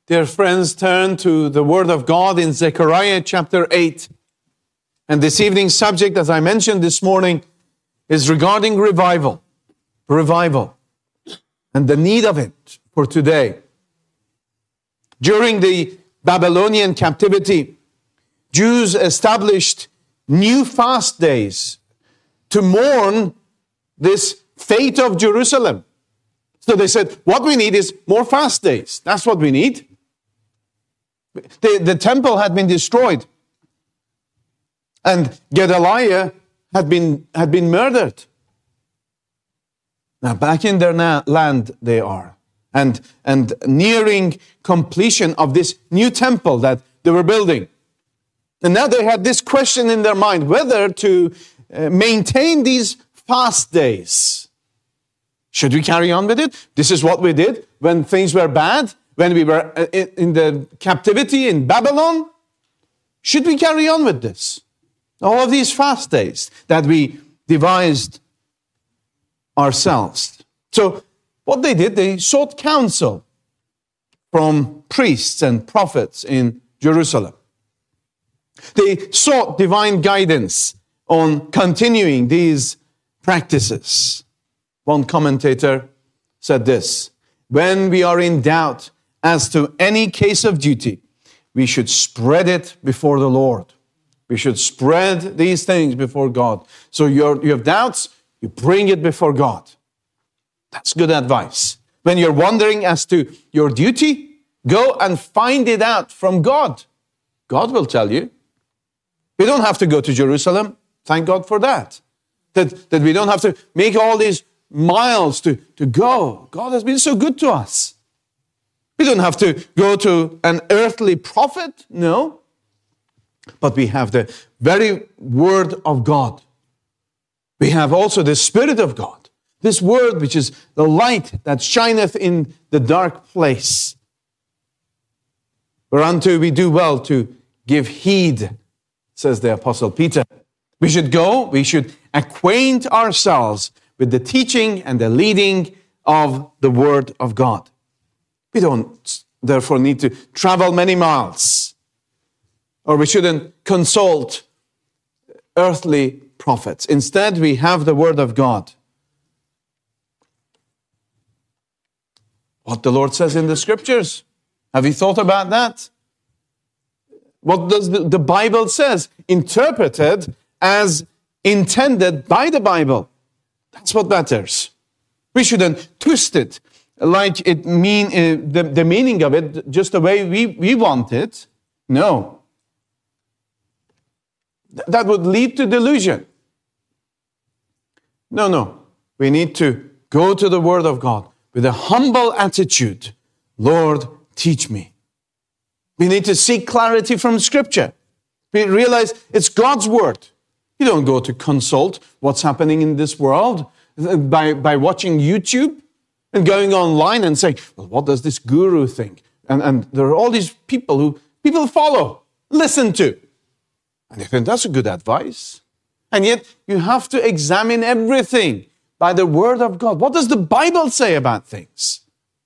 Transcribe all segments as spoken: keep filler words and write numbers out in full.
dear friends, turn to the Word of God in Zechariah chapter eight. And this evening's subject, as I mentioned this morning, is regarding revival. Revival. And the need of it for today. During the Babylonian captivity, Jews established new fast days to mourn this fate of Jerusalem. So they said, what we need is more fast days. That's what we need. The, the temple had been destroyed. And Gedaliah had been, had been murdered. Now back in their na- land they are. And, and nearing completion of this new temple that they were building. And now they had this question in their mind, whether to uh, maintain these fast days. Should we carry on with it? This is what we did when things were bad, when we were in the captivity in Babylon. Should we carry on with this? All of these fast days that we devised ourselves. So what they did, they sought counsel from priests and prophets in Jerusalem. They sought divine guidance on continuing these practices. One commentator said this: when we are in doubt as to any case of duty, we should spread it before the Lord. We should spread these things before God. So you're, you have doubts, you bring it before God. That's good advice. When you're wondering as to your duty, go and find it out from God. God will tell you. We don't have to go to Jerusalem. Thank God for that. That, that we don't have to make all these miles to, to go. God has been so good to us. We don't have to go to an earthly prophet, no. But we have the very Word of God. We have also the Spirit of God. This Word which is the light that shineth in the dark place. Whereunto we do well to give heed, says the Apostle Peter. We should go, we should acquaint ourselves with the teaching and the leading of the Word of God. We don't therefore need to travel many miles, or we shouldn't consult earthly prophets. Instead, we have the Word of God. What the Lord says in the Scriptures. Have you thought about that? What does the, the Bible says? Interpreted as intended by the Bible. That's what matters. We shouldn't twist it like it mean uh, the, the meaning of it just the way we, we want it. No. Th- that would lead to delusion. No, no. We need to go to the Word of God with a humble attitude. Lord, teach me. We need to seek clarity from Scripture. We realize it's God's Word. You don't go to consult what's happening in this world by, by watching YouTube and going online and saying, well, what does this guru think? And, and there are all these people who people follow, listen to. And they think that's a good advice. And yet you have to examine everything by the Word of God. What does the Bible say about things?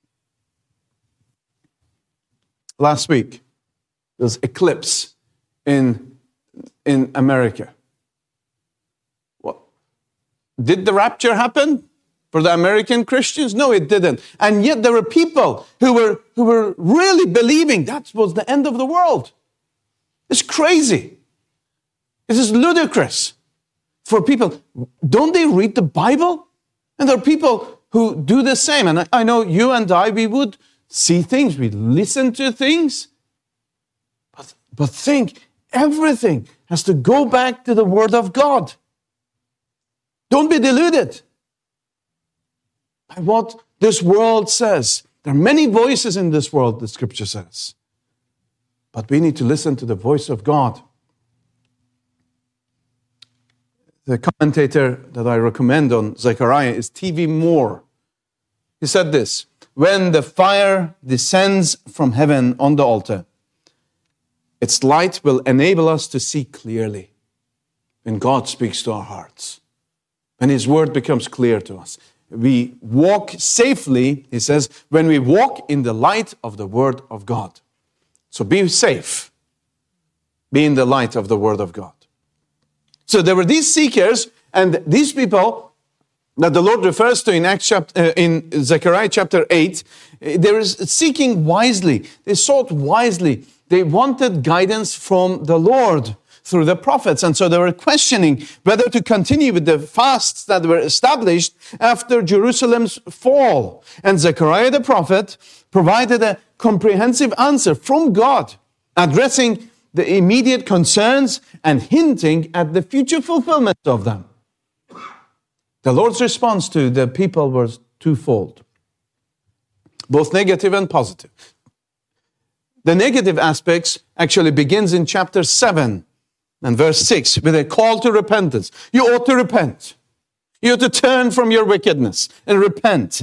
Last week, there was eclipse in, in America. What? Did the rapture happen for the American Christians? No, it didn't. And yet there were people who were, who were really believing that was the end of the world. It's crazy. This is ludicrous for people. Don't they read the Bible? And there are people who do the same. And I, I know you and I, we would see things, we listen to things. But, but think, everything has to go back to the Word of God. Don't be deluded by what this world says. There are many voices in this world, the Scripture says. But we need to listen to the voice of God. The commentator that I recommend on Zechariah is T V Moore. He said this: when the fire descends from heaven on the altar, its light will enable us to see clearly when God speaks to our hearts. When His Word becomes clear to us. we walk safely, he says, when we walk in the light of the Word of God. So be safe. Be in the light of the Word of God. So there were these seekers, and these people that the Lord refers to in Acts chapter, uh, in Zechariah chapter eight, they were seeking wisely. They sought wisely. They wanted guidance from the Lord through the prophets. And so they were questioning whether to continue with the fasts that were established after Jerusalem's fall. And Zechariah the prophet provided a comprehensive answer from God, addressing the immediate concerns and hinting at the future fulfillment of them. The Lord's response to the people was twofold, both negative and positive. The negative aspects actually begins in chapter seven and verse six with a call to repentance. You ought to repent. You ought to turn from your wickedness and repent.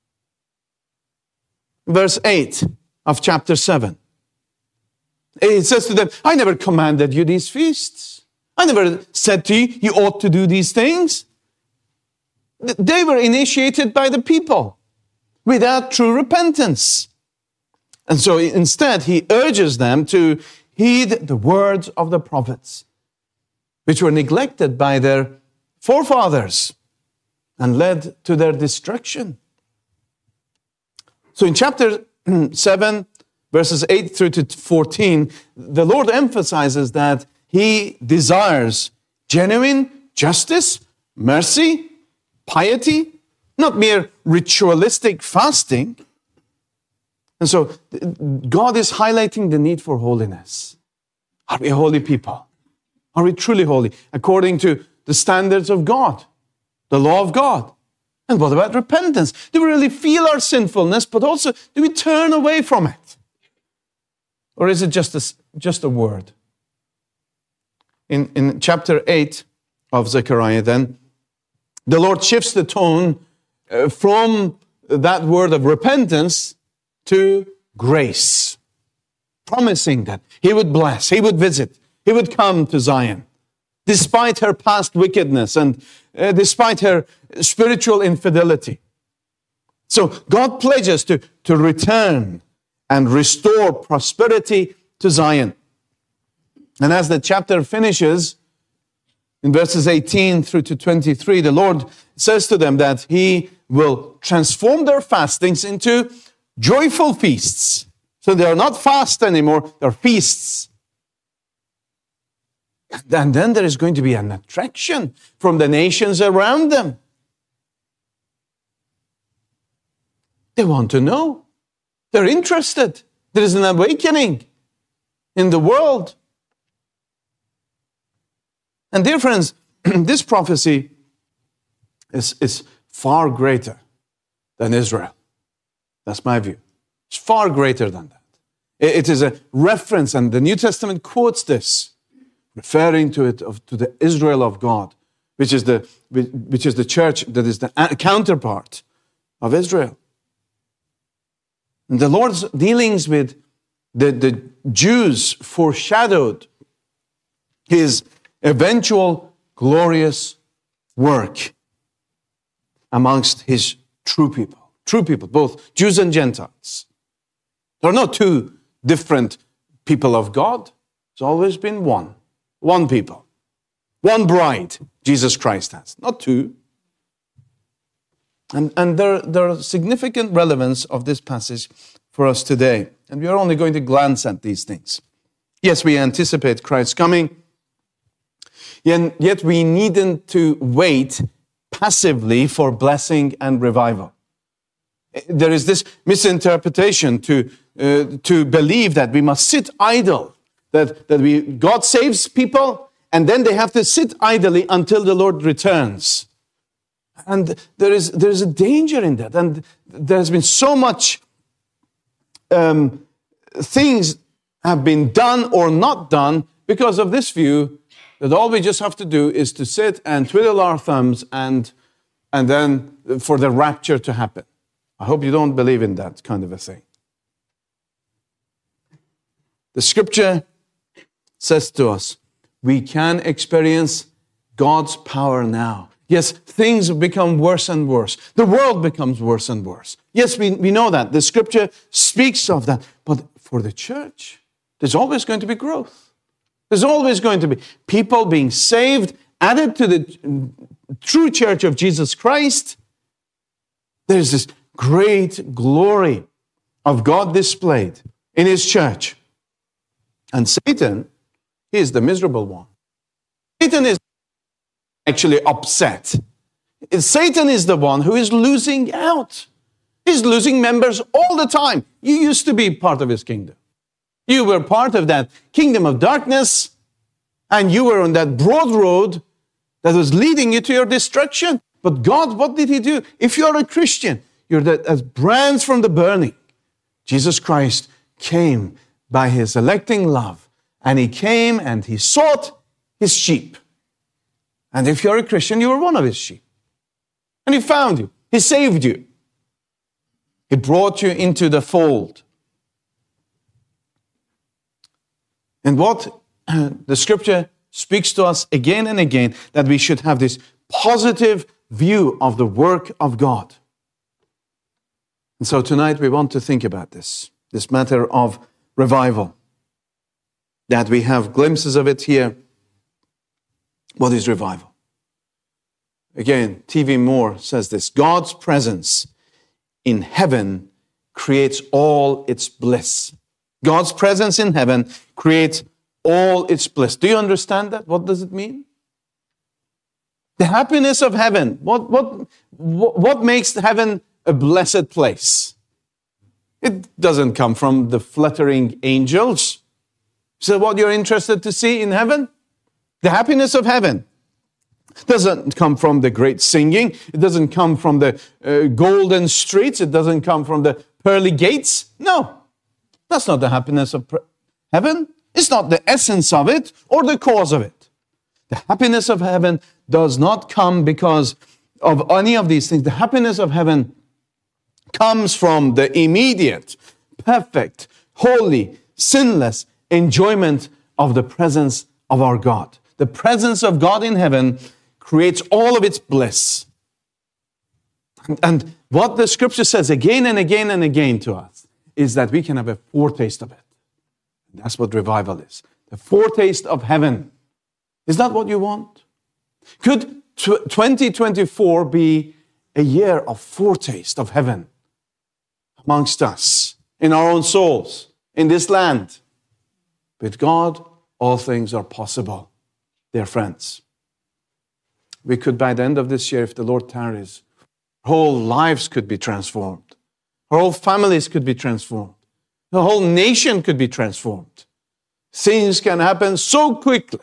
Verse eight of chapter seven. It says to them, I never commanded you these feasts. I never said to you, you ought to do these things. They were initiated by the people without true repentance. And so instead, he urges them to heed the words of the prophets, which were neglected by their forefathers and led to their destruction. So in chapter seven, verses eight through to fourteen, the Lord emphasizes that he desires genuine justice, mercy, piety, not mere ritualistic fasting. And so God is highlighting the need for holiness. Are we a holy people? Are we truly holy according to the standards of God, the law of God? And what about repentance? Do we really feel our sinfulness, but also do we turn away from it? Or is it just a, just a word? In, in chapter eight of Zechariah then, the Lord shifts the tone uh, from that word of repentance to grace, promising that he would bless, he would visit, he would come to Zion, despite her past wickedness and uh, despite her spiritual infidelity. So God pledges to, to return and restore prosperity to Zion. And as the chapter finishes, in verses eighteen through to twenty-three, the Lord says to them that he will transform their fastings into joyful feasts. So they are not fast anymore, they're feasts. And then there is going to be an attraction from the nations around them. They want to know. They're interested. There is an awakening in the world. And dear friends, this prophecy is, is far greater than Israel. That's my view. It's far greater than that. It is a reference, and the New Testament quotes this, referring to it of, to the Israel of God, which is the which is the church that is the counterpart of Israel. And the Lord's dealings with the, the Jews foreshadowed his eventual glorious work amongst his true people. True people, both Jews and Gentiles. There are not two different people of God. It's always been one. One people. One bride, Jesus Christ has. Not two. And, and there, there are significant relevance of this passage for us today. And we are only going to glance at these things. Yes, we anticipate Christ's coming. Yet we needn't to wait passively for blessing and revival. There is this misinterpretation to uh, to believe that we must sit idle, that, that we God saves people, and then they have to sit idly until the Lord returns. And there is there is a danger in that. And there has been so much um, things have been done or not done because of this view that all we just have to do is to sit and twiddle our thumbs and and then for the rapture to happen. I hope you don't believe in that kind of a thing. The scripture says to us, we can experience God's power now. Yes, things become worse and worse. The world becomes worse and worse. Yes, we, we know that. The scripture speaks of that. But for the church, there's always going to be growth. There's always going to be people being saved, added to the true church of Jesus Christ. There's this great glory of God displayed in His church. And Satan, he is the miserable one. Satan is actually upset. Satan is the one who is losing out. He's losing members all the time. You used to be part of his kingdom. You were part of that kingdom of darkness, and you were on that broad road that was leading you to your destruction. But God, what did He do? If you're a Christian, you're the, as brands from the burning. Jesus Christ came by His electing love, and He came and He sought His sheep. And if you're a Christian, you were one of His sheep. And He found you. He saved you. He brought you into the fold. And what the scripture speaks to us again and again, that we should have this positive view of the work of God. And so tonight we want to think about this, this matter of revival, that we have glimpses of it here. What is revival? Again, T V Moore says this: God's presence in heaven creates all its bliss. God's presence in heaven creates all its bliss. Do you understand that? What does it mean? The happiness of heaven. What, what, what makes heaven a blessed place? It doesn't come from the fluttering angels. So what you're interested to see in heaven? The happiness of heaven doesn't come from the great singing. It doesn't come from the uh, golden streets. It doesn't come from the pearly gates. No, that's not the happiness of pre- heaven. It's not the essence of it or the cause of it. The happiness of heaven does not come because of any of these things. The happiness of heaven comes from the immediate, perfect, holy, sinless enjoyment of the presence of our God. The presence of God in heaven creates all of its bliss. And, and what the scripture says again and again and again to us is that we can have a foretaste of it. That's what revival is. The foretaste of heaven. Is that what you want? Could twenty twenty-four be a year of foretaste of heaven amongst us, in our own souls, in this land? With God, all things are possible, dear friends. We could, by the end of this year, if the Lord tarries, whole lives could be transformed. Our whole families could be transformed. The whole nation could be transformed. Things can happen so quickly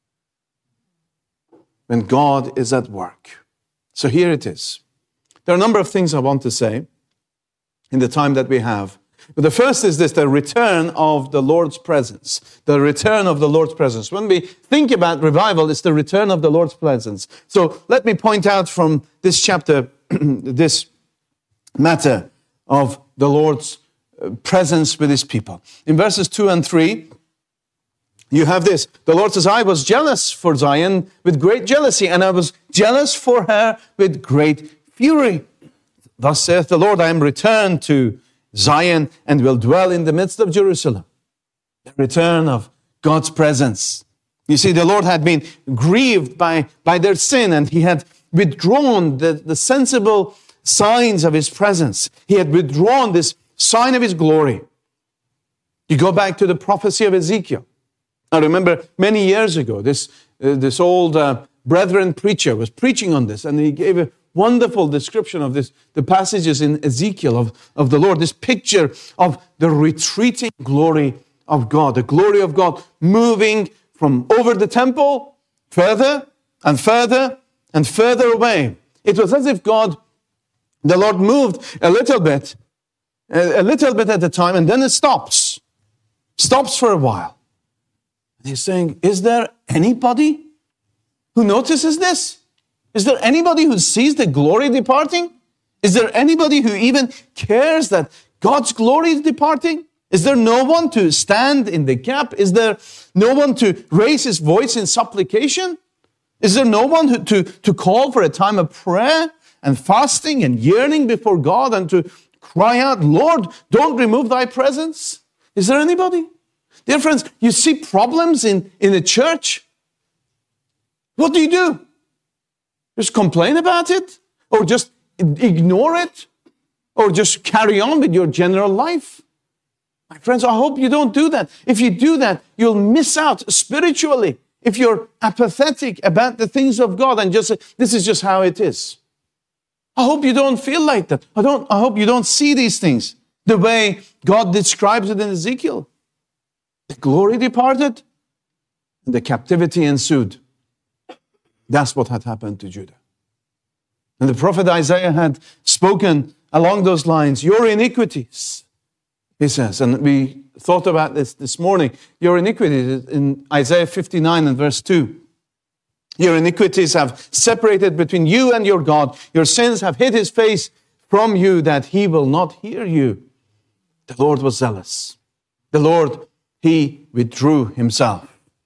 when God is at work. So here it is. There are a number of things I want to say in the time that we have. But the first is this: the return of the Lord's presence. The return of the Lord's presence. When we think about revival, it's the return of the Lord's presence. So let me point out from this chapter, this matter of the Lord's presence with His people. In verses two and three, you have this. The Lord says, I was jealous for Zion with great jealousy, and I was jealous for her with great fury. Thus saith the Lord, I am returned to Zion and will dwell in the midst of Jerusalem. The return of God's presence. You see, the Lord had been grieved by, by their sin, and He had withdrawn the, the sensible signs of His presence. He had withdrawn this sign of His glory. You go back to the prophecy of Ezekiel. I remember many years ago, this, uh, this old uh, brethren preacher was preaching on this, and he gave a wonderful description of this, the passages in Ezekiel of, of the Lord, this picture of the retreating glory of God, the glory of God moving from over the temple further and further and further away. It was as if God, the Lord, moved a little bit, a, a little bit at a time, and then it stops, stops for a while. And He's saying, is there anybody who notices this? Is there anybody who sees the glory departing? Is there anybody who even cares that God's glory is departing? Is there no one to stand in the gap? Is there no one to raise his voice in supplication? Is there no one who, to, to call for a time of prayer and fasting and yearning before God and to cry out, Lord, don't remove thy presence? Is there anybody? Dear friends, you see problems in, in the church. What do you do? Just complain about it? Or just ignore it? Or just carry on with your general life? My friends, I hope you don't do that. If you do that, you'll miss out spiritually. If you're apathetic about the things of God and just say, this is just how it is. I hope you don't feel like that. I don't, I hope you don't see these things the way God describes it in Ezekiel. The glory departed and the captivity ensued. That's what had happened to Judah. And the prophet Isaiah had spoken along those lines, your iniquities, he says, and we thought about this this morning, your iniquities in Isaiah fifty-nine and verse two. Your iniquities have separated between you and your God. Your sins have hid his face from you that he will not hear you. The Lord was zealous. The Lord, he withdrew himself.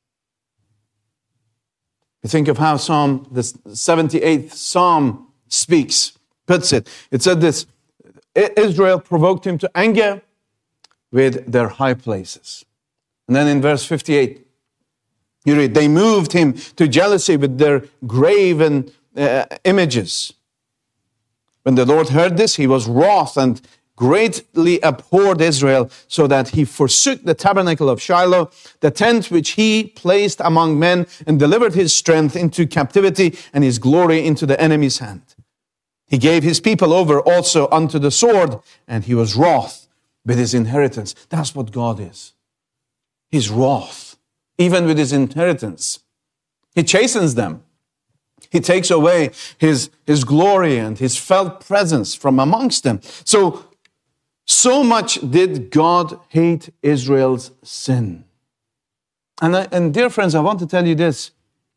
You think of how Psalm, the seventy-eighth Psalm speaks, puts it. It said this, Israel provoked him to anger with their high places. And then in verse fifty-eight, you read, they moved him to jealousy with their graven uh, images. When the Lord heard this, he was wroth and greatly abhorred Israel, so that he forsook the tabernacle of Shiloh, the tent which he placed among men, and delivered his strength into captivity and his glory into the enemy's hand. He gave his people over also unto the sword, and he was wroth with his inheritance. That's what God is. He's wroth, even with his inheritance. He chastens them. He takes away his, his glory and his felt presence from amongst them. So, so much did God hate Israel's sin. And, I, and dear friends, I want to tell you this.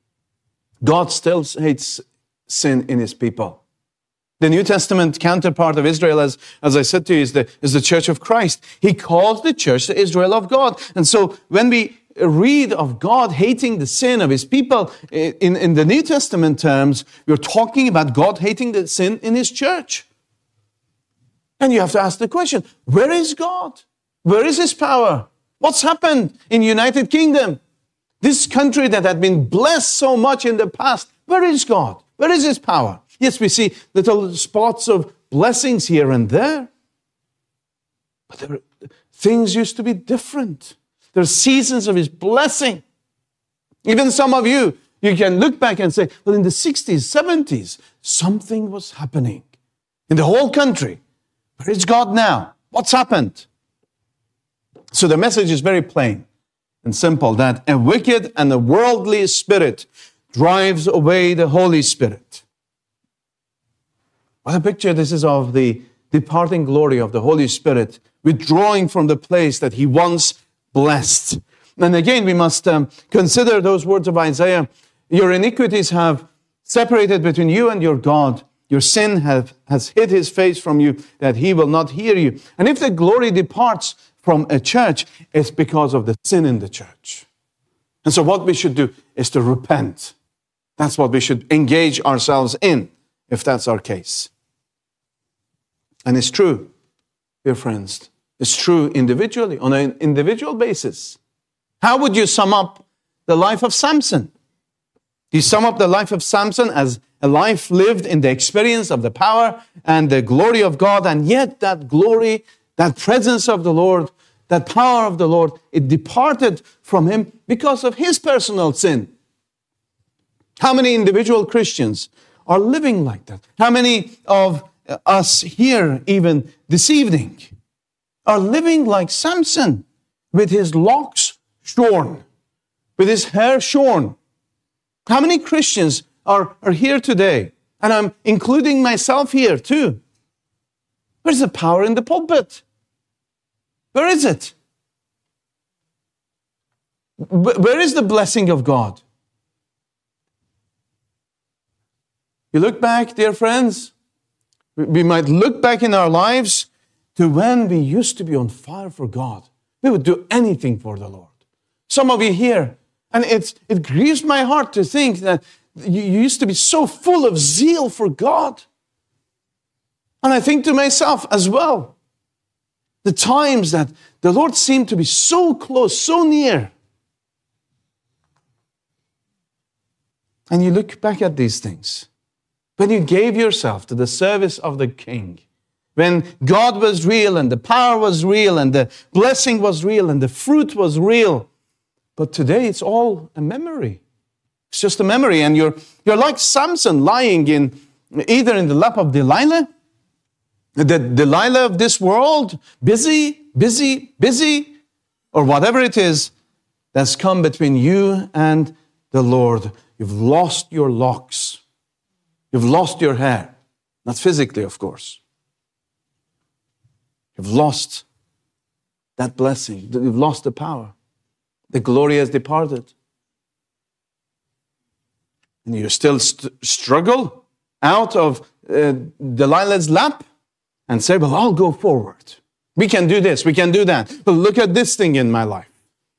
God still hates sin in his people. The New Testament counterpart of Israel, as, as I said to you, is the, is the Church of Christ. He calls the church the Israel of God. And so when we read of God hating the sin of his people, in, in the New Testament terms, we're talking about God hating the sin in his church. And you have to ask the question, where is God? Where is his power? What's happened in United Kingdom? This country that had been blessed so much in the past, where is God? Where is his power? Yes, we see little spots of blessings here and there. But there, things used to be different. There are seasons of his blessing. Even some of you, you can look back and say, well, in the sixties, seventies, something was happening in the whole country. Where is God now? What's happened? So the message is very plain and simple, that a wicked and a worldly spirit drives away the Holy Spirit. What a picture this is of the departing glory of the Holy Spirit, withdrawing from the place that he once blessed. And again, we must um, consider those words of Isaiah. Your iniquities have separated between you and your God. Your sin have, has hid his face from you, that he will not hear you. And if the glory departs from a church, it's because of the sin in the church. And so what we should do is to repent. That's what we should engage ourselves in, if that's our case. And it's true, dear friends. It's true individually, on an individual basis. How would you sum up the life of Samson? You sum up the life of Samson as a life lived in the experience of the power and the glory of God, and yet that glory, that presence of the Lord, that power of the Lord, it departed from him because of his personal sin. How many individual Christians are living like that? How many of us here, even this evening, are living like Samson, with his locks shorn, with his hair shorn? How many Christians are, are here today? And I'm including myself here too. Where's the power in the pulpit? Where is it? Where is the blessing of God? You look back, dear friends, we might look back in our lives to when we used to be on fire for God. We would do anything for the Lord. Some of you here, and it's, it grieves my heart to think that you used to be so full of zeal for God. And I think to myself as well, the times that the Lord seemed to be so close, so near. And you look back at these things. When you gave yourself to the service of the King, when God was real and the power was real and the blessing was real and the fruit was real. But today it's all a memory. It's just a memory. And you're, you're like Samson lying in either in the lap of Delilah, the Delilah of this world, busy, busy, busy, or whatever it is that's come between you and the Lord. You've lost your locks. You've lost your hair. Not physically, of course. You've lost that blessing. You've lost the power. The glory has departed. And you still st- struggle out of uh, Delilah's lap and say, well, I'll go forward. We can do this. We can do that. But look at this thing in my life.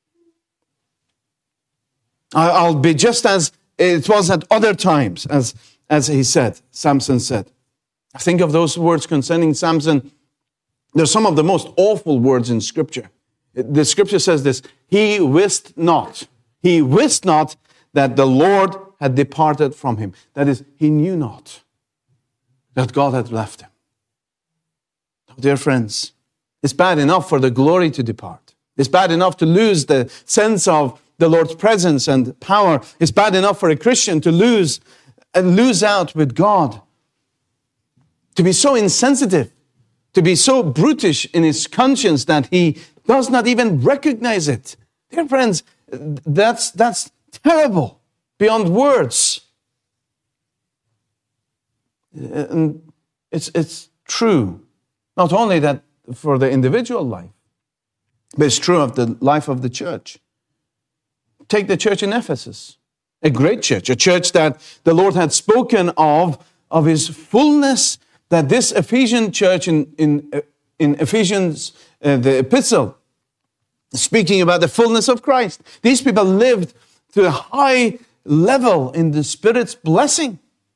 I- I'll be just as it was at other times, as, as he said, Samson said. I think of those words concerning Samson. They're some of the most awful words in Scripture. The Scripture says this, he wist not, he wist not that the Lord had departed from him. That is, he knew not that God had left him. Oh, dear friends, it's bad enough for the glory to depart. It's bad enough to lose the sense of the Lord's presence and power. It's bad enough for a Christian to lose and lose out with God. To be so insensitive, to be so brutish in his conscience that he does not even recognize it. Dear friends, that's, that's terrible beyond words. And it's, it's true, not only that for the individual life, but it's true of the life of the church. Take the church in Ephesus, a great church, a church that the Lord had spoken of, of his fullness, that this Ephesian church in, in, in Ephesians, uh, the epistle, speaking about the fullness of Christ. These people lived to a high level in the Spirit's blessing.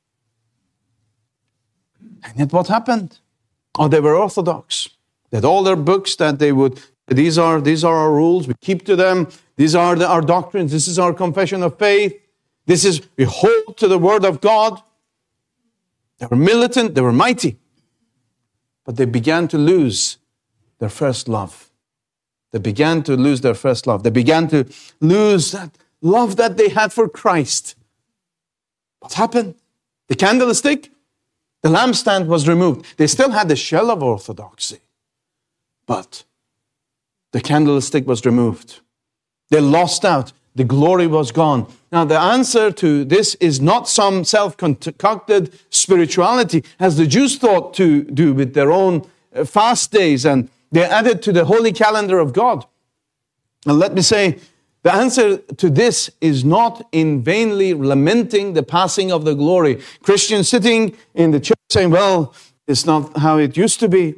And yet what happened? Oh, they were orthodox. They had all their books that they would, these are, these are our rules, we keep to them. These are the, our doctrines. This is our confession of faith. This is, we hold to the Word of God. They were militant, they were mighty. But they began to lose their first love. They began to lose their first love. They began to lose that love that they had for Christ. What happened? The candlestick, the lampstand was removed. They still had the shell of orthodoxy. But the candlestick was removed. They lost out. The glory was gone. Now, the answer to this is not some self-concocted spirituality, as the Jews thought to do with their own fast days, and they added to the holy calendar of God. And let me say, the answer to this is not in vainly lamenting the passing of the glory. Christians sitting in the church saying, well, it's not how it used to be.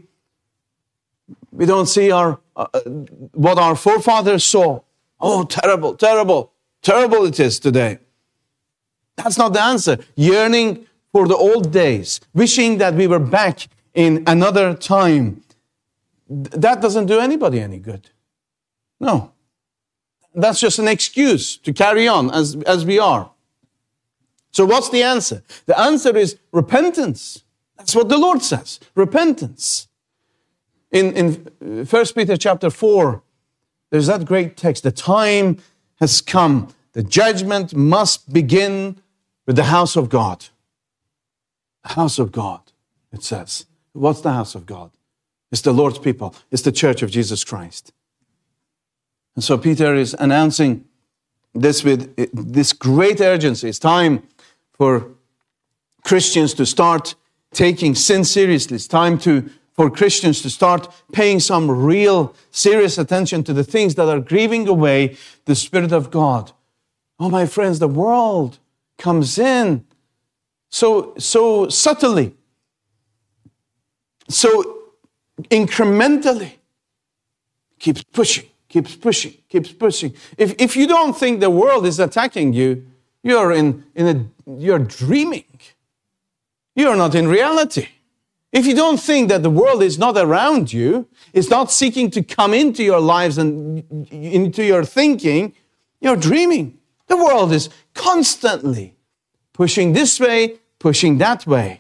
We don't see our uh, what our forefathers saw. Oh, terrible, terrible, terrible it is today. That's not the answer. Yearning for the old days, wishing that we were back in another time, that doesn't do anybody any good. No. That's just an excuse to carry on as, as we are. So what's the answer? The answer is repentance. That's what the Lord says. Repentance. In, in First Peter chapter four, there's that great text. The time has come. The judgment must begin with the house of God. The house of God, it says. What's the house of God? It's the Lord's people. It's the church of Jesus Christ. And so Peter is announcing this with this great urgency. It's time for Christians to start taking sin seriously. It's time to for Christians to start paying some real serious attention to the things that are grieving away the Spirit of God. Oh, my friends, the world comes in so, so subtly, so incrementally, keeps pushing, keeps pushing, keeps pushing. If, if you don't think the world is attacking you, You're in, in a, you're dreaming. You're not in reality. If you don't think that the world is not around you, it's not seeking to come into your lives and into your thinking, you're dreaming. The world is constantly pushing this way, pushing that way.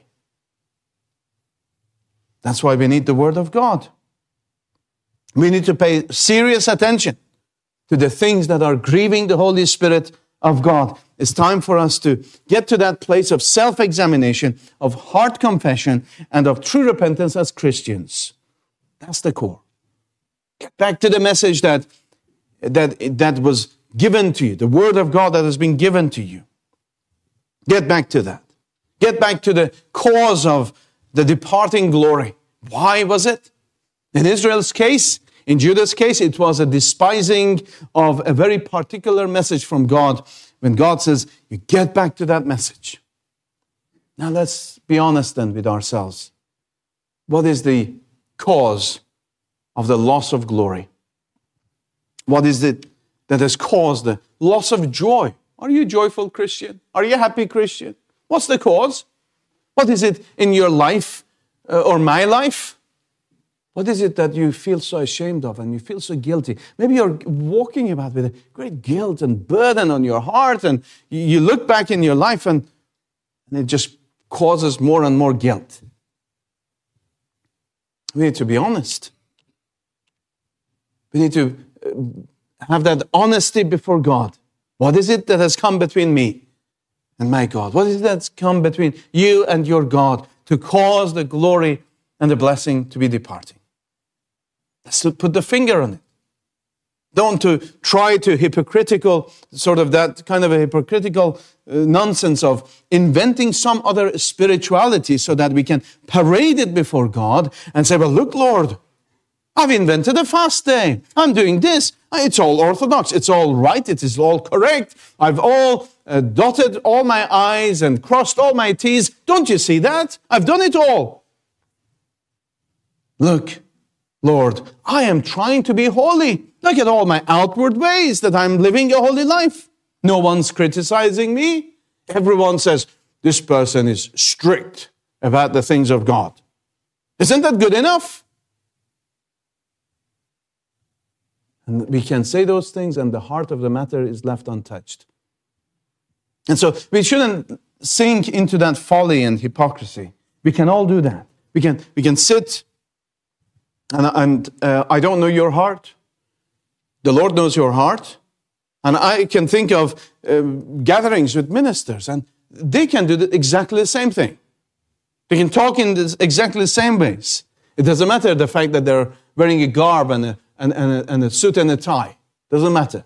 That's why we need the Word of God. We need to pay serious attention to the things that are grieving the Holy Spirit of God. It's time for us to get to that place of self-examination, of heart confession, and of true repentance as Christians. That's the core. Get back to the message that, that, that was given to you, the Word of God that has been given to you. Get back to that. Get back to the cause of the departing glory. Why was it? In Israel's case, in Judah's case, it was a despising of a very particular message from God. When God says, you get back to that message. Now let's be honest then with ourselves. What is the cause of the loss of glory? What is it that has caused the loss of joy? Are you a joyful Christian? Are you a happy Christian? What's the cause? What is it in your life uh, or my life? What is it that you feel so ashamed of and you feel so guilty? Maybe you're walking about with a great guilt and burden on your heart, and you look back in your life and, and it just causes more and more guilt. We need to be honest. We need to have that honesty before God. What is it that has come between me and my God? What is it that's come between you and your God to cause the glory and the blessing to be departing? Let's put the finger on it. Don't to try to hypocritical, sort of that kind of a hypocritical uh, nonsense of inventing some other spirituality so that we can parade it before God and say, well, look, Lord, I've invented a fast day. I'm doing this. It's all orthodox. It's all right. It is all correct. I've all uh, dotted all my I's and crossed all my T's. Don't you see that? I've done it all. Look, Lord, I am trying to be holy. Look at all my outward ways that I'm living a holy life. No one's criticizing me. Everyone says, this person is strict about the things of God. Isn't that good enough? And we can say those things and the heart of the matter is left untouched. And so we shouldn't sink into that folly and hypocrisy. We can all do that. We can, we can sit and, and uh, I don't know your heart. The Lord knows your heart. And I can think of uh, gatherings with ministers and they can do exactly the same thing. They can talk in this, exactly the same ways. It doesn't matter the fact that they're wearing a garb and a And, and, a, and a suit and a tie. Doesn't matter.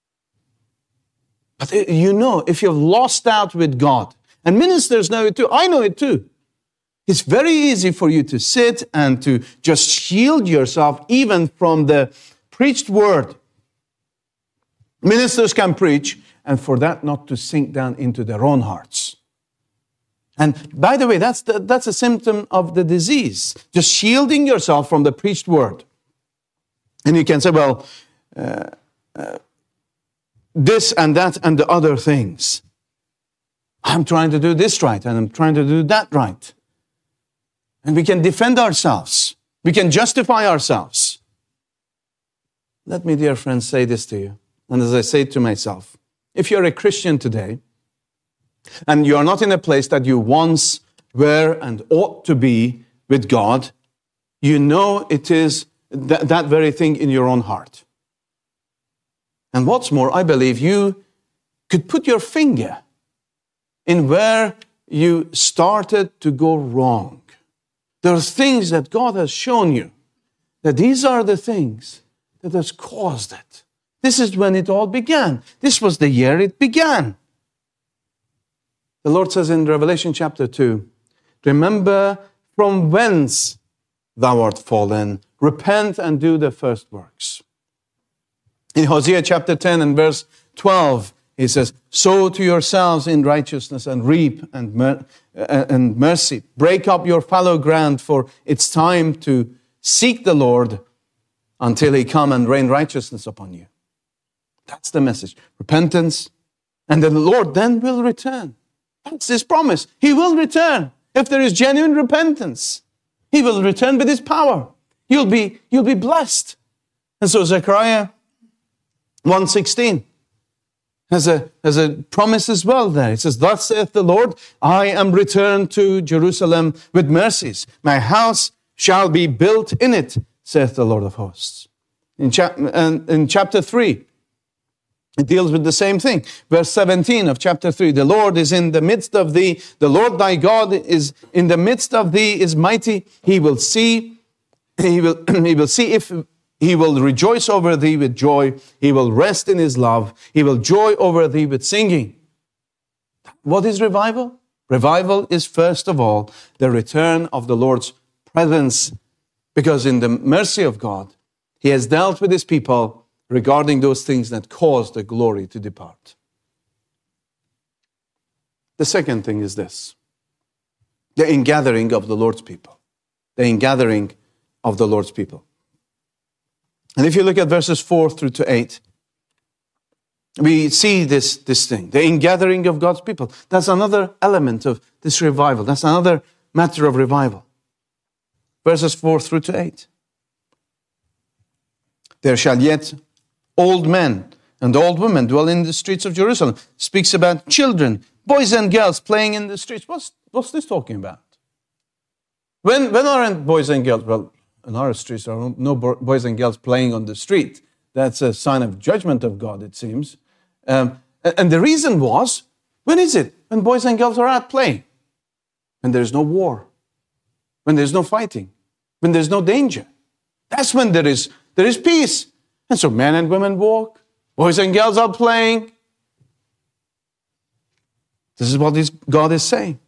But you know, if you've lost out with God, and ministers know it too, I know it too. It's very easy for you to sit and to just shield yourself even from the preached word. Ministers can preach, and for that not to sink down into their own hearts. And by the way, that's, the, that's a symptom of the disease. Just shielding yourself from the preached word. And you can say, well, uh, uh, this and that and the other things. I'm trying to do this right and I'm trying to do that right. And we can defend ourselves. We can justify ourselves. Let me, dear friends, say this to you. And as I say it to myself, if you're a Christian today and you are not in a place that you once were and ought to be with God, you know it is That, that very thing in your own heart. And what's more, I believe you could put your finger in where you started to go wrong. There are things that God has shown you, that these are the things that has caused it. This is when it all began. This was the year it began. The Lord says in Revelation chapter two, remember from whence thou art fallen, repent and do the first works. In Hosea chapter ten and verse twelve, he says, sow to yourselves in righteousness and reap and, mer- and mercy. Break up your fallow ground, for it's time to seek the Lord until he come and rain righteousness upon you. That's the message. Repentance And the Lord then will return. That's his promise. He will return. If there is genuine repentance, he will return with his power. You'll be, you'll be blessed. And so Zechariah one sixteen has a, has a promise as well there. It says, thus saith the Lord, I am returned to Jerusalem with mercies. My house shall be built in it, saith the Lord of hosts. In, chap- in chapter three, it deals with the same thing. Verse seventeen of chapter three, the Lord is in the midst of thee. The Lord thy God is in the midst of thee, is mighty. He will see, he will, he will see if he will rejoice over thee with joy. He will rest in his love. He will joy over thee with singing. What is revival? Revival is first of all the return of the Lord's presence, because in the mercy of God, he has dealt with his people regarding those things that caused the glory to depart. The second thing is this: the ingathering of the Lord's people. The ingathering of the Lord's people. And if you look at verses four through to eight, we see this, this thing, the ingathering of God's people. That's another element of this revival. That's another matter of revival. Verses four through to eight. There shall yet old men and old women dwell in the streets of Jerusalem. Speaks about children, boys and girls playing in the streets. What's, what's this talking about? When, when aren't boys and girls? Well, in our streets there are no boys and girls playing on the street. That's a sign of judgment of God, it seems. Um, and the reason was, when is it? When boys and girls are out playing. When there's no war. When there's no fighting. When there's no danger. That's when there is, there is peace. And so men and women walk. Boys and girls are playing. This is what this God is saying.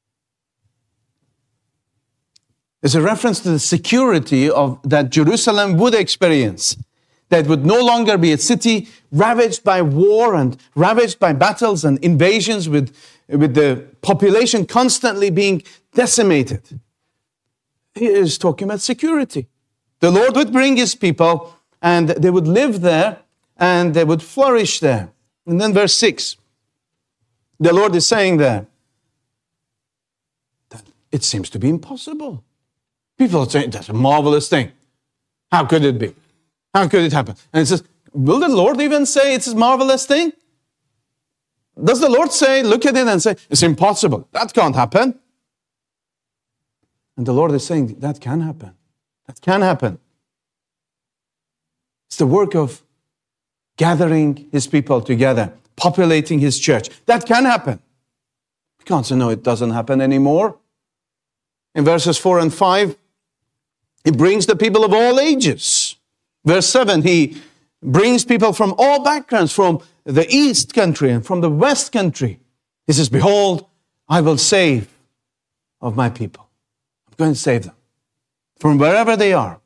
It's a reference to the security of that Jerusalem would experience. That would no longer be a city ravaged by war and ravaged by battles and invasions, with, with the population constantly being decimated. He is talking about security. The Lord would bring his people and they would live there and they would flourish there. And then verse six, the Lord is saying there that it seems to be impossible. People are saying, that's a marvelous thing. How could it be? How could it happen? And it says, will the Lord even say it's a marvelous thing? Does the Lord say, look at it and say, it's impossible. That can't happen. And the Lord is saying, that can happen. That can happen. It's the work of gathering his people together, populating his church. That can happen. We can't say, no, it doesn't happen anymore. In verses four and five, he brings the people of all ages. Verse seven, he brings people from all backgrounds, from the east country and from the west country. He says, behold, I will save of my people. I'm going to save them from wherever they are.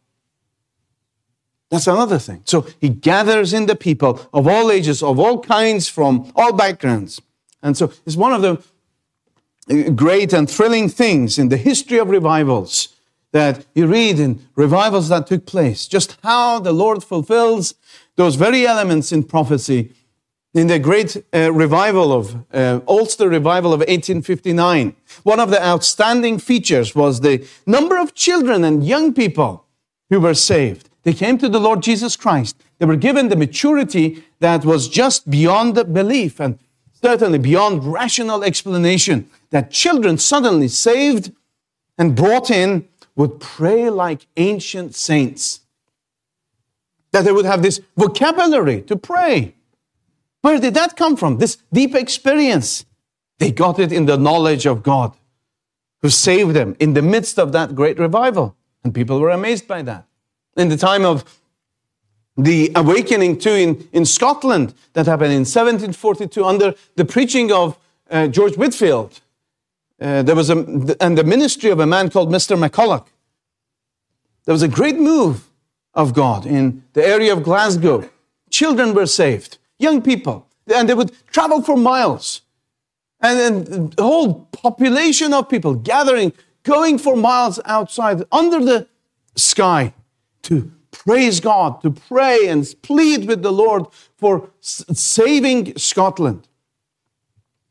That's another thing. So he gathers in the people of all ages, of all kinds, from all backgrounds. And so it's one of the great and thrilling things in the history of revivals that you read in revivals that took place, just how the Lord fulfills those very elements in prophecy. In the great uh, revival of, uh, Ulster revival of eighteen fifty-nine, one of the outstanding features was the number of children and young people who were saved. They came to the Lord Jesus Christ. They were given the maturity that was just beyond the belief and certainly beyond rational explanation, that children suddenly saved and brought in would pray like ancient saints. That they would have this vocabulary to pray. Where did that come from? This deep experience. They got it in the knowledge of God, who saved them in the midst of that great revival. And people were amazed by that. In the time of the awakening too in, in Scotland, that happened in seventeen forty-two under the preaching of uh, George Whitefield. Uh, there was a, and the ministry of a man called Mister McCulloch. There was a great move of God in the area of Glasgow. Children were saved, young people, and they would travel for miles. And then the whole population of people gathering, going for miles outside under the sky to praise God, to pray and plead with the Lord for saving Scotland.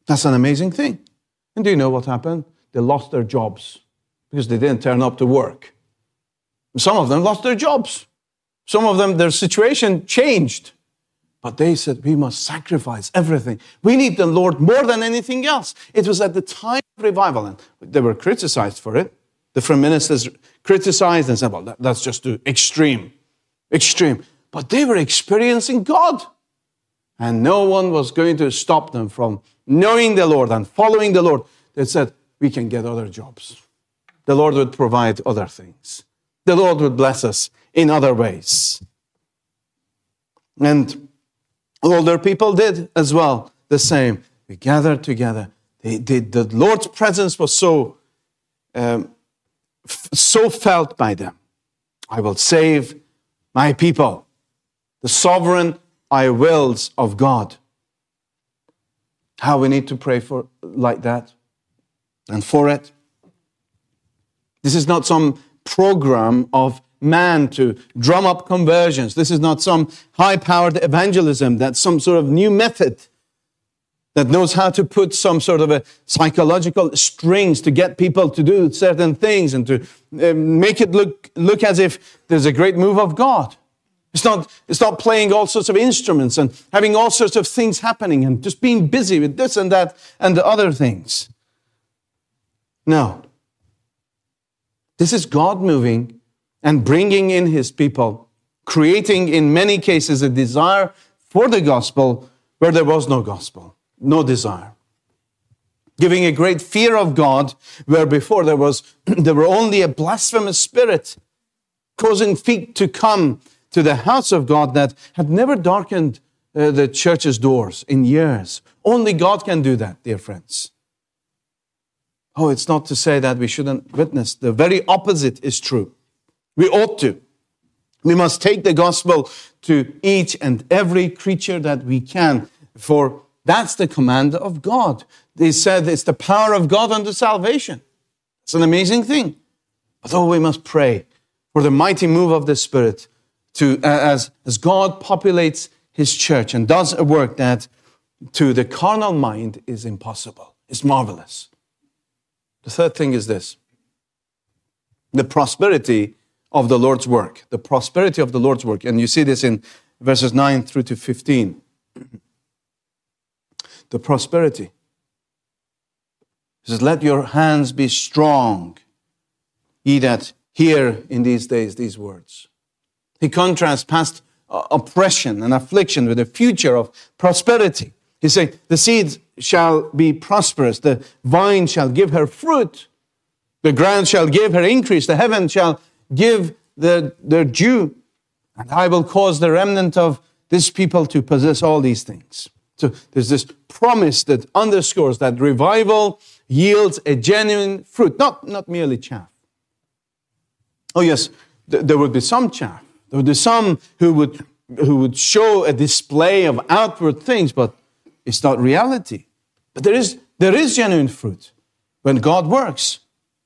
That's an amazing thing. And do you know what happened? They lost their jobs because they didn't turn up to work. Some of them lost their jobs. Some of them, their situation changed. But they said, we must sacrifice everything. We need the Lord more than anything else. It was at the time of revival, and they were criticized for it. Different ministers criticized and said, well, that, that's just too extreme. Extreme. But they were experiencing God. And no one was going to stop them from knowing the Lord and following the Lord. They said, we can get other jobs. The Lord would provide other things. The Lord would bless us in other ways. And older people did as well the same. We gathered together. They did. The Lord's presence was so, um, f- so felt by them. I will save my people. The sovereign I wills of God. How we need to pray for like that and for it. This is not some program of man to drum up conversions. This is not some high-powered evangelism. That's some sort of new method that knows how to put some sort of a psychological strings to get people to do certain things and to uh, make it look, look as if there's a great move of God. It's not, it's not playing all sorts of instruments and having all sorts of things happening and just being busy with this and that and the other things. No. This is God moving and bringing in His people, creating in many cases a desire for the gospel where there was no gospel, no desire. Giving a great fear of God where before there was there were only a blasphemous spirit, causing feet to come to the house of God that had never darkened uh, the church's doors in years. Only God can do that, dear friends. Oh, it's not to say that we shouldn't witness. The very opposite is true. We ought to. We must take the gospel to each and every creature that we can, for that's the command of God. They said it's the power of God unto salvation. It's an amazing thing. But oh, we must pray for the mighty move of the Spirit to, as, as God populates His church and does a work that to the carnal mind is impossible. It's marvelous. The third thing is this. The prosperity of the Lord's work. The prosperity of the Lord's work. And you see this in verses nine through to fifteen. The prosperity. It says, let your hands be strong, ye that hear in these days these words. He contrasts past oppression and affliction with the future of prosperity. He says, the seed shall be prosperous, the vine shall give her fruit, the ground shall give her increase, the heaven shall give their, their due, and I will cause the remnant of this people to possess all these things. So there's this promise that underscores that revival yields a genuine fruit, not, not merely chaff. Oh yes, th- there would be some chaff. There would be some who would, who would show a display of outward things, but it's not reality. But there is, there is genuine fruit when God works.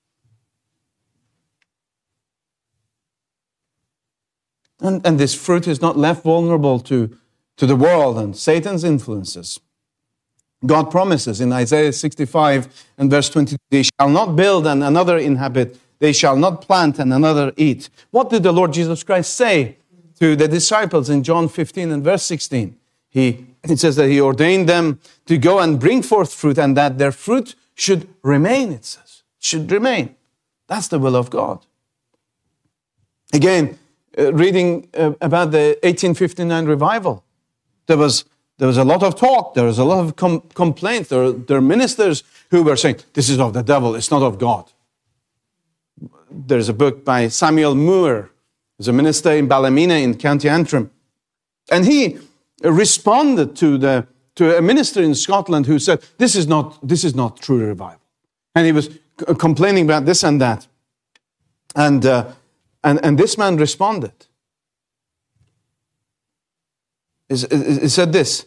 And, and this fruit is not left vulnerable to, to the world and Satan's influences. God promises in Isaiah sixty-five and verse twenty, they shall not build and another inhabit. They shall not plant and another eat. What did the Lord Jesus Christ say to the disciples in John fifteen and verse sixteen? He, it says that He ordained them to go and bring forth fruit and that their fruit should remain, it says. Should remain. That's the will of God. Again, uh, reading uh, about the eighteen fifty-nine revival, there was, there was a lot of talk. There was a lot of com- complaints. There, there are ministers who were saying, this is of the devil, it's not of God. There's a book by Samuel Moore, who's a minister in Ballymena in County Antrim. And he responded to the to a minister in Scotland who said, this is not, this is not true revival. And he was c- complaining about this and that. And, uh, and, and this man responded. He, he said this,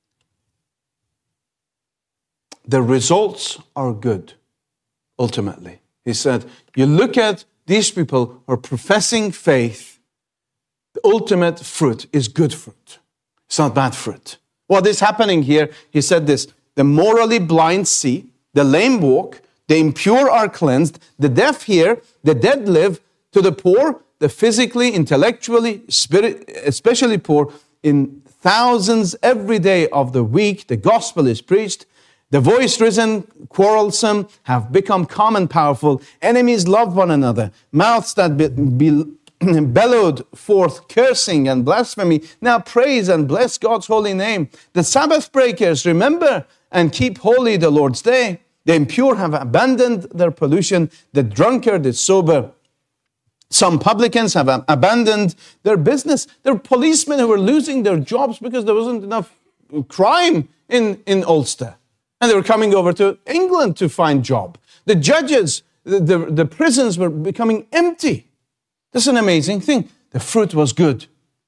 the results are good, ultimately. He said, you look at these people who are professing faith, the ultimate fruit is good fruit. It's not bad fruit. What is happening here, he said this, the morally blind see, the lame walk, the impure are cleansed, the deaf hear, the dead live, to the poor, the physically, intellectually, spirit, especially poor, in thousands every day of the week, the gospel is preached. The voice risen, quarrelsome, have become calm and powerful. Enemies love one another. Mouths that be, be, bellowed forth cursing and blasphemy now praise and bless God's holy name. The Sabbath breakers remember and keep holy the Lord's day. The impure have abandoned their pollution. The drunkard is sober. Some publicans have abandoned their business. There were policemen who were losing their jobs because there wasn't enough crime in, in Ulster. And they were coming over to England to find job. The judges, the, the, the prisons were becoming empty. That's an amazing thing. The fruit was good.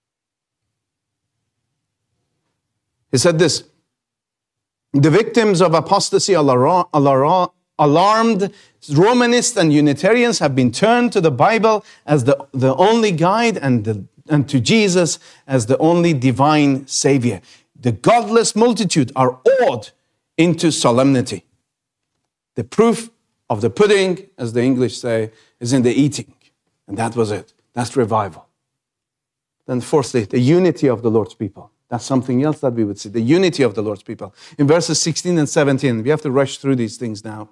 He said this, the victims of apostasy are alarmed. Romanists and Unitarians have been turned to the Bible as the, the only guide and, the, and to Jesus as the only divine Savior. The godless multitude are awed into solemnity. The proof of the pudding, as the English say, is in the eating. And that was it. That's revival. Then fourthly, the unity of the Lord's people. That's something else that we would see. The unity of the Lord's people. In verses sixteen and seventeen, we have to rush through these things now.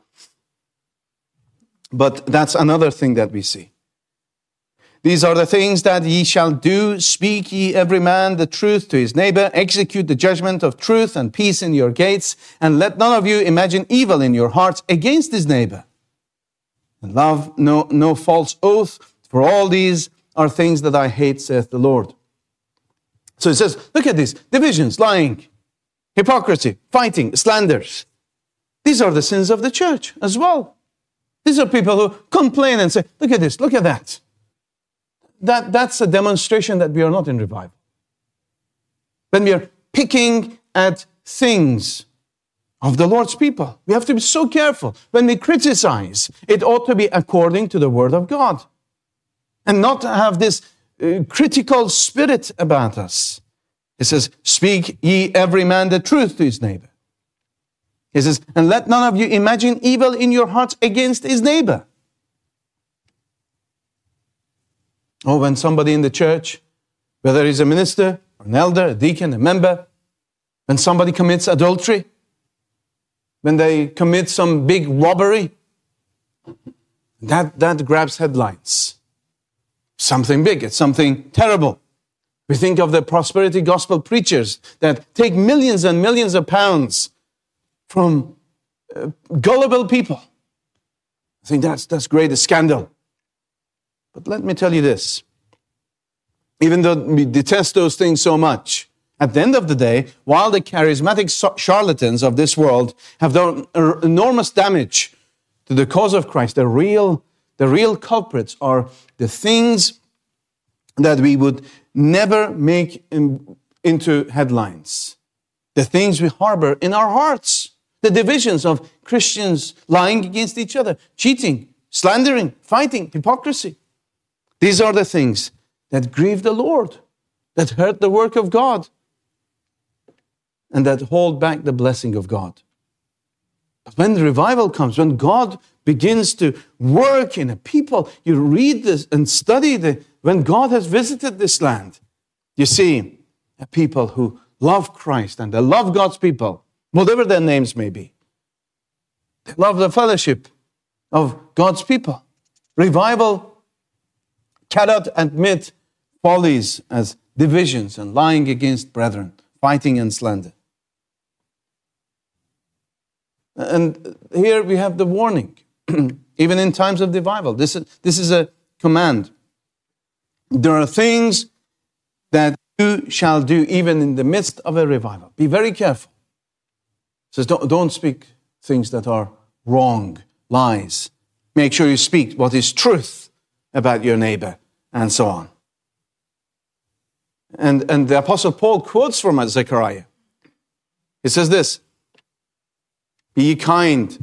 But that's another thing that we see. These are the things that ye shall do. Speak ye every man the truth to his neighbor. Execute the judgment of truth and peace in your gates. And let none of you imagine evil in your hearts against his neighbor. And love no, no false oath. For all these are things that I hate, saith the Lord. So it says, look at this. Divisions, lying, hypocrisy, fighting, slanders. These are the sins of the church as well. These are people who complain and say, look at this, look at that. That, that's a demonstration that we are not in revival. When we are picking at things of the Lord's people, we have to be so careful. When we criticize, it ought to be according to the Word of God and not have this uh, critical spirit about us. It says, speak ye every man the truth to his neighbor. He says, and let none of you imagine evil in your hearts against his neighbor. Oh, when somebody in the church, whether he's a minister, or an elder, a deacon, a member, when somebody commits adultery, when they commit some big robbery, that, that grabs headlines. Something big, it's something terrible. We think of the prosperity gospel preachers that take millions and millions of pounds from uh, gullible people. I think that's, that's great, a scandal. But let me tell you this. Even though we detest those things so much, at the end of the day, while the charismatic charlatans of this world have done enormous damage to the cause of Christ, the real, the real culprits are the things that we would never make in, into headlines. The things we harbor in our hearts. The divisions of Christians lying against each other, cheating, slandering, fighting, hypocrisy. These are the things that grieve the Lord, that hurt the work of God, and that hold back the blessing of God. But when the revival comes, when God begins to work in a people, you read this and study the, when God has visited this land, you see a people who love Christ and they love God's people, whatever their names may be. They love the fellowship of God's people. Revival cannot admit follies as divisions and lying against brethren, fighting and slander. And here we have the warning, even in times of revival. This is, this is a command. There are things that you shall do even in the midst of a revival. Be very careful. It says don't, don't speak things that are wrong, lies. Make sure you speak what is truth about your neighbor, and so on. And, and the Apostle Paul quotes from Zechariah. He says this, be ye kind.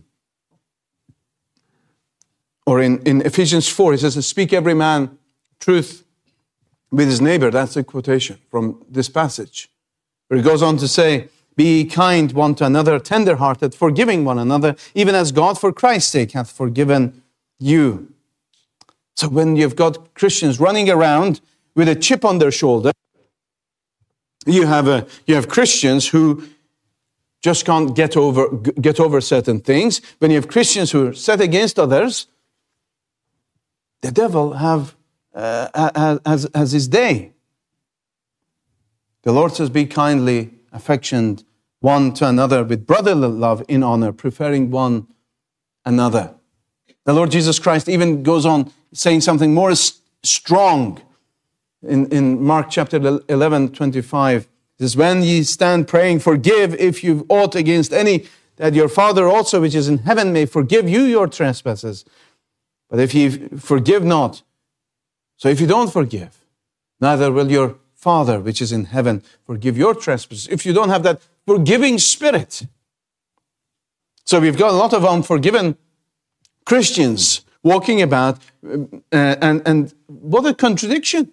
Or in, in Ephesians four, he says, speak every man truth with his neighbor. That's a quotation from this passage. Where he goes on to say, Be kind one to another, tender-hearted, forgiving one another, even as God for Christ's sake hath forgiven you. So when you've got Christians running around with a chip on their shoulder, you have a you have Christians who just can't get over get over certain things. When you have Christians who are set against others, the devil have uh, has has his day. The Lord says, "Be kindly affectioned one to another with brotherly love in honor, preferring one another." The Lord Jesus Christ even goes on saying something more strong in, in Mark chapter eleven, twenty-five. It says, "When ye stand praying, forgive if you've aught against any, that your Father also which is in heaven may forgive you your trespasses. But if ye forgive not," so if you don't forgive, neither will your Father which is in heaven forgive your trespasses. If you don't have that forgiving spirit. So we've got a lot of unforgiven Christians walking about, uh, and, and what a contradiction.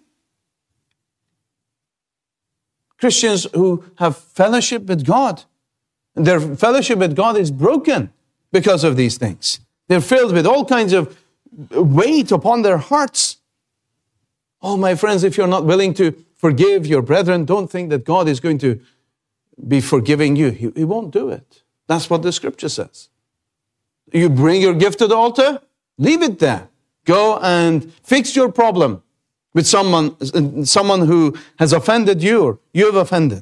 Christians who have fellowship with God, and their fellowship with God is broken because of these things. They're filled with all kinds of weight upon their hearts. Oh, my friends, if you're not willing to forgive your brethren, don't think that God is going to be forgiving you. He, he won't do it. That's what the scripture says. You bring your gift to the altar, leave it there. Go and fix your problem with someone, someone who has offended you or you have offended.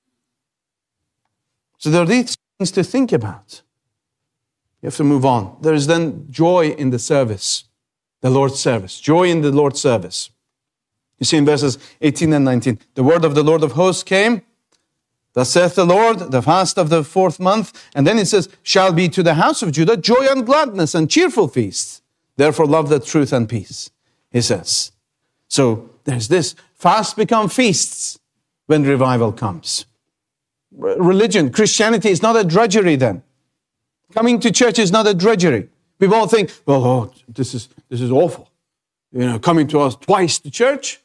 So there are these things to think about. You have to move on. There is then joy in the service, the Lord's service. Joy in the Lord's service. You see in verses eighteen and nineteen, "The word of the Lord of hosts came, thus saith the Lord, the fast of the fourth month." And then it says, "Shall be to the house of Judah joy and gladness and cheerful feasts. Therefore love the truth and peace," he says. So there's this. Fasts become feasts when revival comes. Religion, Christianity is not a drudgery then. Coming to church is not a drudgery. We won't think, well, oh, this is this is awful. You know, coming to us twice to church.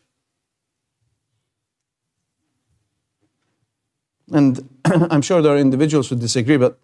And I'm sure there are individuals who disagree, but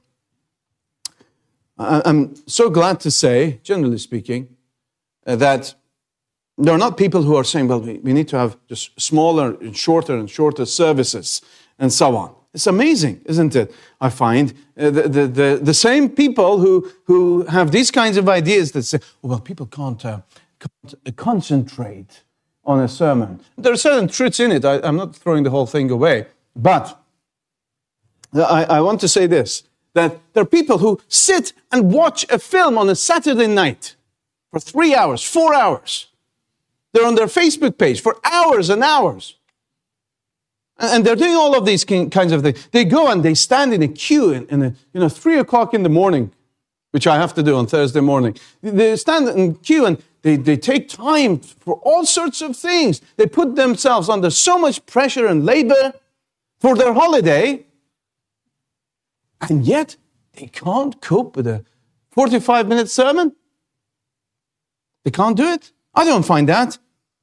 I'm so glad to say, generally speaking, that there are not people who are saying, well, we need to have just smaller and shorter and shorter services and so on. It's amazing, isn't it? I find the, the, the, the same people who, who have these kinds of ideas that say, oh, well, people can't, uh, can't concentrate on a sermon. There are certain truths in it. I, I'm not throwing the whole thing away. But I, I want to say this, that there are people who sit and watch a film on a Saturday night for three hours, four hours. They're on their Facebook page for hours and hours. And they're doing all of these kinds of things. They go and they stand in a queue in, in a, you know, three o'clock in the morning, which I have to do on Thursday morning. They stand in queue and they, they take time for all sorts of things. They put themselves under so much pressure and labor for their holiday. And yet, they can't cope with a forty-five minute sermon. They can't do it. I don't find that.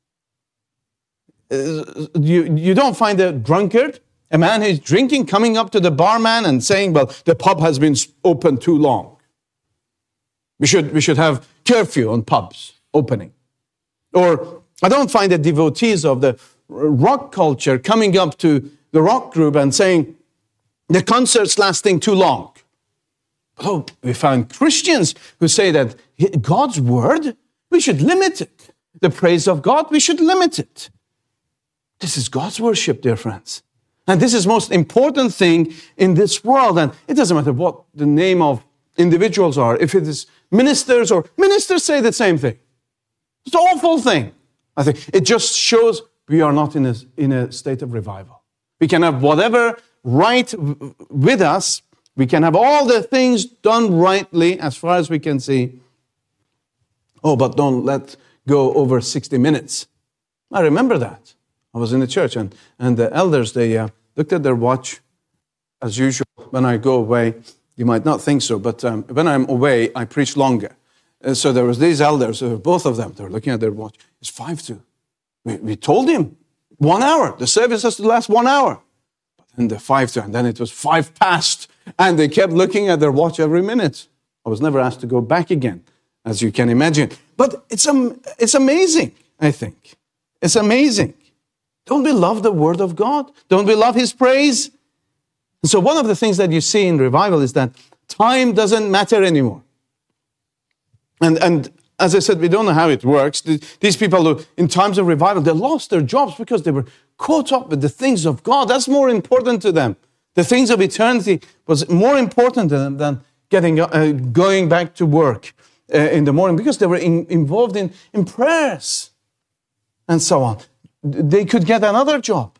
Uh, you, you don't find a drunkard, a man who's drinking, coming up to the barman and saying, well, the pub has been open too long. We should, we should have curfew on pubs opening. Or I don't find the devotees of the rock culture coming up to the rock group and saying, the concert's lasting too long. Oh, we find Christians who say that God's word, we should limit it. The praise of God, we should limit it. This is God's worship, dear friends. And this is the most important thing in this world. And it doesn't matter what the name of individuals are. If it is ministers or ministers say the same thing. It's an awful thing. I think it just shows we are not in a, in a state of revival. We can have whatever right with us. We can have all the things done rightly as far as we can see. Oh, but don't let go over sixty minutes. I remember that. I was in the church and, and the elders, they uh, looked at their watch. As usual, when I go away, you might not think so, but um, when I'm away, I preach longer. And so there was these elders, uh, both of them, they were looking at their watch. It's five to. We, we told him, one hour. The service has to last one hour. But And the five to, and then it was five past. And they kept looking at their watch every minute. I was never asked to go back again, as you can imagine. But it's, um, it's amazing, I think. It's amazing. Don't we love the Word of God? Don't we love His praise? And so one of the things that you see in revival is that time doesn't matter anymore. And, and as I said, we don't know how it works. These people who, in times of revival, they lost their jobs because they were caught up with the things of God. That's more important to them. The things of eternity was more important to them than getting, uh, going back to work uh, in the morning, because they were in, involved in, in prayers and so on. They could get another job.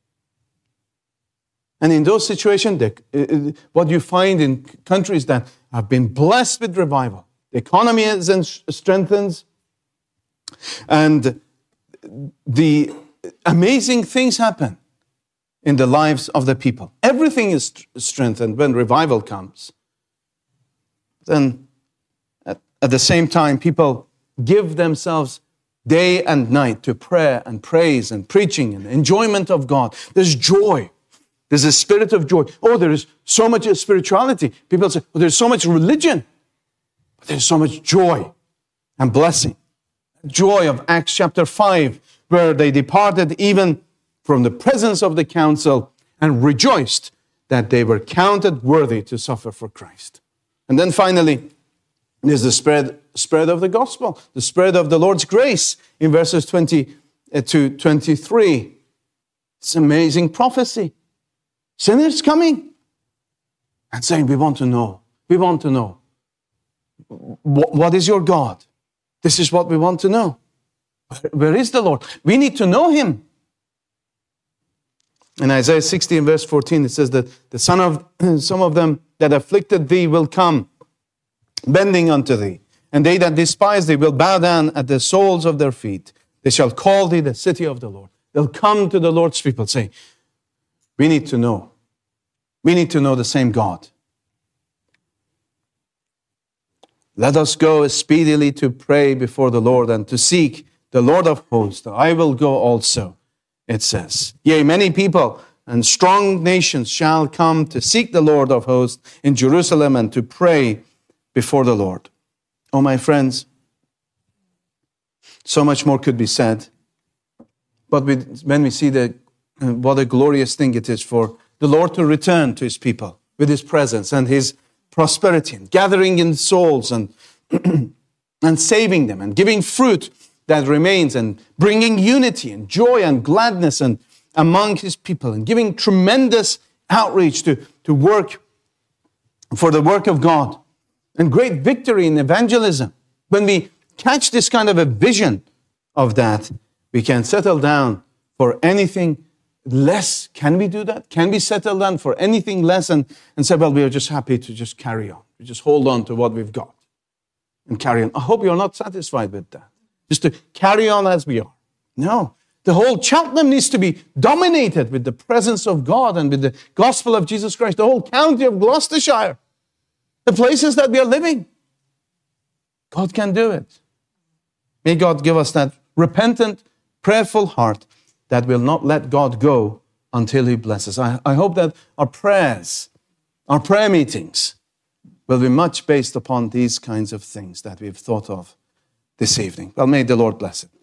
And in those situations, they, uh, what you find in countries that have been blessed with revival, the economy is strengthens, and the amazing things happen in the lives of the people. Everything is strengthened when revival comes. Then, at, at the same time, people give themselves day and night to prayer and praise and preaching and enjoyment of God. There's joy. There's a spirit of joy. Oh, there is so much spirituality. People say, oh, there's so much religion. But there's so much joy and blessing. Joy of Acts chapter five, where they departed even from the presence of the council and rejoiced that they were counted worthy to suffer for Christ. And then finally, there's the spread, spread of the gospel, the spread of the Lord's grace in verses twenty to twenty-three. It's amazing prophecy. Sinners coming and saying, we want to know. We want to know. What is your God? This is what we want to know. Where is the Lord? We need to know Him. In Isaiah sixty and verse fourteen, it says that the son of some of them that afflicted thee will come, bending unto thee. And they that despise thee will bow down at the soles of their feet. They shall call thee the city of the Lord. They'll come to the Lord's people saying, we need to know. We need to know the same God. Let us go speedily to pray before the Lord and to seek the Lord of hosts. I will go also, it says. Yea, many people and strong nations shall come to seek the Lord of hosts in Jerusalem and to pray before the Lord. Oh, my friends, so much more could be said. But when we see the, what a glorious thing it is for the Lord to return to His people with His presence and His prosperity, and gathering in souls and, and saving them and giving fruit that remains and bringing unity and joy and gladness and among His people and giving tremendous outreach to, to work for the work of God and great victory in evangelism. When we catch this kind of a vision of that, we can settle down for anything less. Can we do that? Can we settle down for anything less and, and say, well, we are just happy to just carry on. We just hold on to what we've got and carry on. I hope you're not satisfied with that. Just to carry on as we are. No. The whole Cheltenham needs to be dominated with the presence of God and with the gospel of Jesus Christ. The whole county of Gloucestershire. The places that we are living. God can do it. May God give us that repentant, prayerful heart that will not let God go until He blesses. I, I hope that our prayers, our prayer meetings, will be much based upon these kinds of things that we've thought of this evening. Well, may the Lord bless it.